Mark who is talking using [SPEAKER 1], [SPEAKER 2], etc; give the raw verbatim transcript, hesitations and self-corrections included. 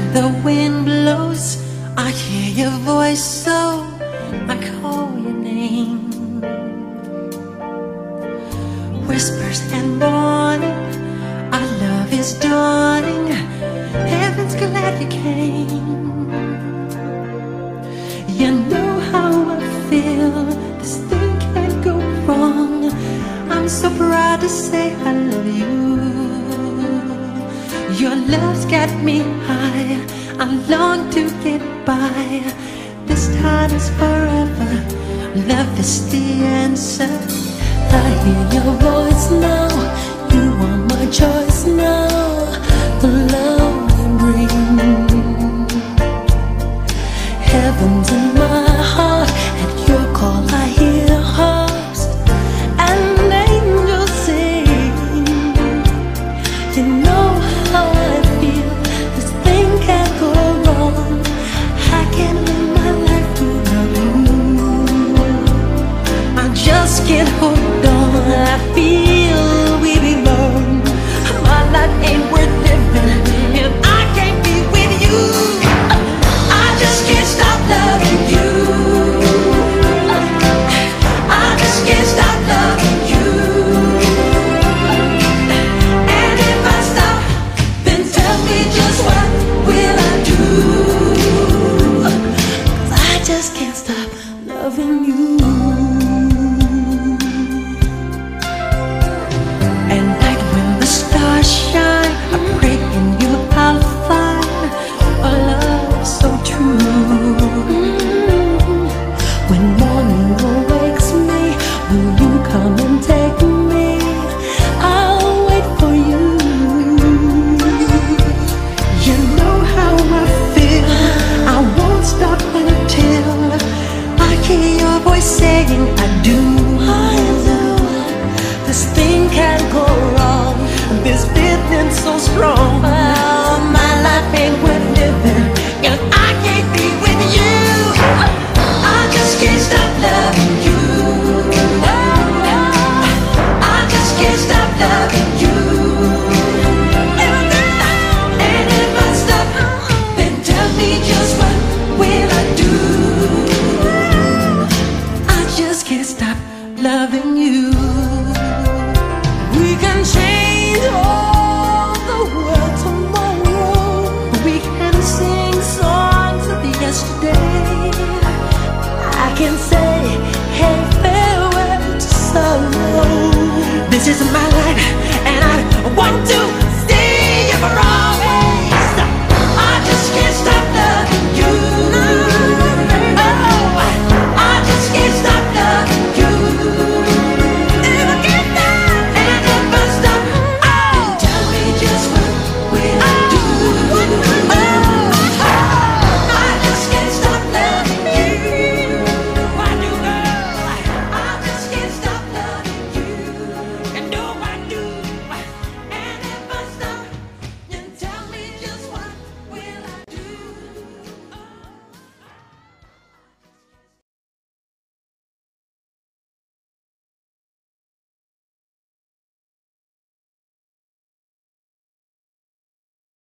[SPEAKER 1] the wind blows, I hear your voice, so I call your name. Whispers and warning, our love is dawning. Heaven's glad you came. You know how I feel, this thing can't go wrong. I'm so proud to say I love you. Your love's got me high, I long to get by. This time is forever, love is the answer. I hear your voice now.